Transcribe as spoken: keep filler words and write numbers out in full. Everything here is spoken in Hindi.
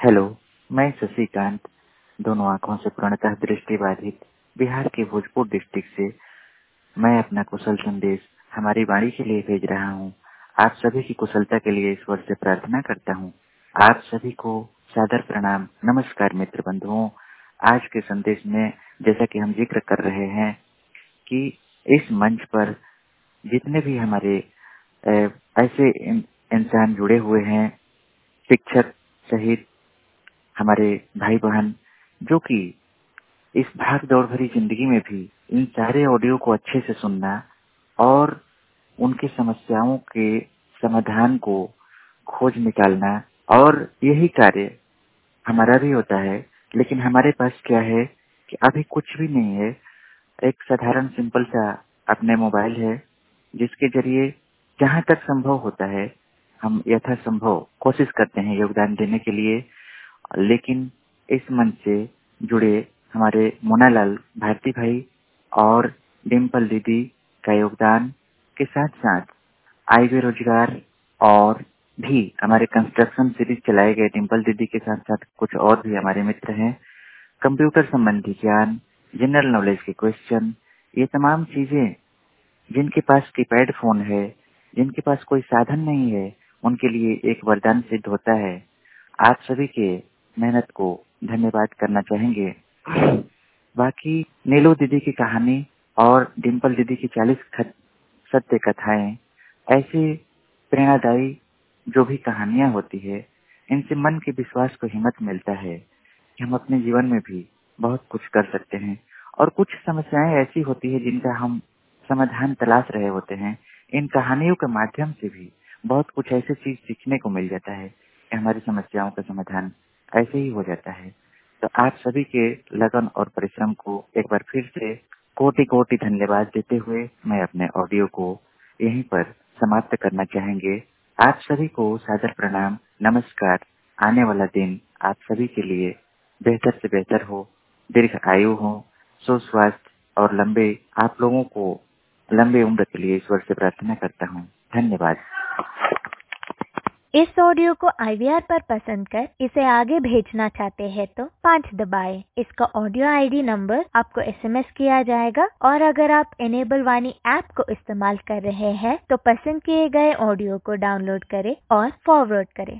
हेलो, मैं शशिकांत, दोनों आंखों से पूर्णतः दृष्टिबाधित बिहार के भोजपुर डिस्ट्रिक्ट से मैं अपना कुशल संदेश हमारी वाणी के लिए भेज रहा हूँ। आप सभी की कुशलता के लिए ईश्वर से प्रार्थना करता हूँ। आप सभी को सादर प्रणाम। नमस्कार मित्र बंधुओं। आज के संदेश में जैसा कि हम जिक्र कर रहे हैं कि इस मंच पर जितने भी हमारे अ, ऐसे इन, इंसान जुड़े हुए हैं, शिक्षक सहित हमारे भाई बहन, जो कि इस भाग दौड़ भरी जिंदगी में भी इन सारे ऑडियो को अच्छे से सुनना और उनकी समस्याओं के समाधान को खोज निकालना, और यही कार्य हमारा भी होता है। लेकिन हमारे पास क्या है कि अभी कुछ भी नहीं है। एक साधारण सिंपल सा अपने मोबाइल है, जिसके जरिए जहाँ तक संभव होता है हम यथासंभव कोशिश करते हैं योगदान देने के लिए। लेकिन इस मंच से जुड़े हमारे मोनालाल भारती भाई और डिम्पल दीदी का योगदान के साथ साथ आय बेरोजगार और भी हमारे कंस्ट्रक्शन सीरीज चलाए गए डिम्पल दीदी के साथ साथ कुछ और भी हमारे मित्र हैं, कंप्यूटर संबंधी ज्ञान, जनरल नॉलेज के क्वेश्चन, ये तमाम चीजें जिनके पास कीपैड फोन है, जिनके पास कोई साधन नहीं है, उनके लिए एक वरदान सिद्ध होता है। आप सभी के मेहनत को धन्यवाद करना चाहेंगे। बाकी नीलू दीदी की कहानी और डिम्पल दीदी की चालीस सत्य कथाएं, ऐसे प्रेरणादायी जो भी कहानियां होती है, इनसे मन के विश्वास को हिम्मत मिलता है कि हम अपने जीवन में भी बहुत कुछ कर सकते हैं। और कुछ समस्याएं ऐसी होती है जिनका हम समाधान तलाश रहे होते हैं। इन कहानियों के माध्यम से भी बहुत कुछ ऐसी चीज सीखने को मिल जाता है कि हमारी समस्याओं का समाधान ऐसे ही हो जाता है। तो आप सभी के लगन और परिश्रम को एक बार फिर से कोटि कोटि धन्यवाद देते हुए मैं अपने ऑडियो को यहीं पर समाप्त करना चाहेंगे। आप सभी को सादर प्रणाम, नमस्कार। आने वाला दिन आप सभी के लिए बेहतर से बेहतर हो, दीर्घ आयु हो, सुस्वास्थ्य और लंबे, आप लोगों को लंबे उम्र के लिए ईश्वर से प्रार्थना करता हूँ। धन्यवाद। इस ऑडियो को आई वी आर पर पसंद कर इसे आगे भेजना चाहते हैं तो पाँच दबाएं। इसका ऑडियो आई डी नंबर आपको एस एम एस किया जाएगा, और अगर आप एनेबल वाणी ऐप को इस्तेमाल कर रहे हैं तो पसंद किए गए ऑडियो को डाउनलोड करें और फॉरवर्ड करें।